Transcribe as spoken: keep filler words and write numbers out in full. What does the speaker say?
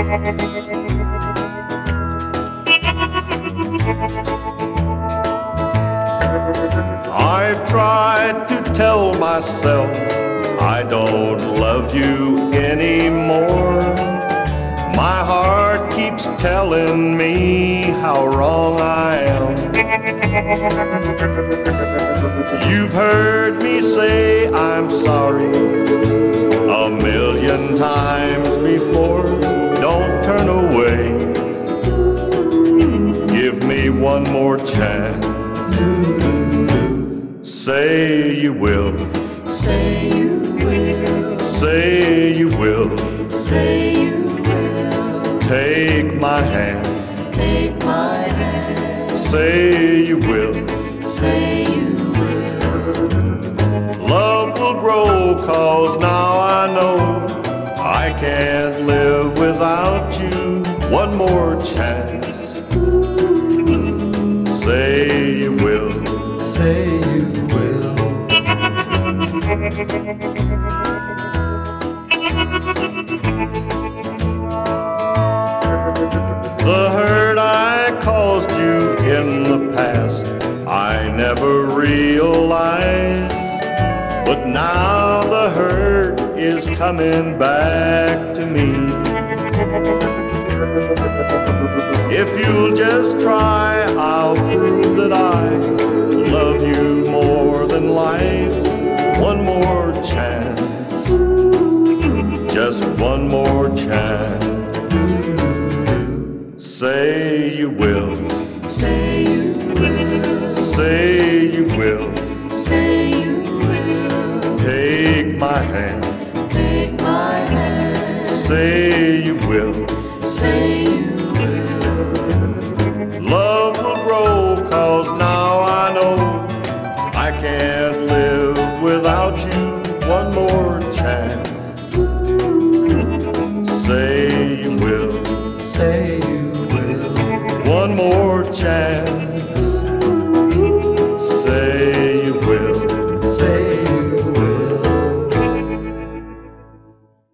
I've tried to tell myself I don't love you anymore. My heart keeps telling me how wrong I am. You've heard me say I'm sorry a million times before. Don't turn away. Give me one more chance. Say you will. Say you will. Say you will. Say you will. Take my hand. Take my hand. Say you will. Say you will. Love will grow, 'cause now I know I can't live without you. One more chance. Say you will. Say you will. The hurt I caused you in the past I never realized, but now the hurt is coming back to me. If you'll just try, I'll prove that I love you more than life. One more chance, just one more chance. Say you will. Say you will. Say you will. Say you will. Take my hand. Take my hand. Say you will. Say you will.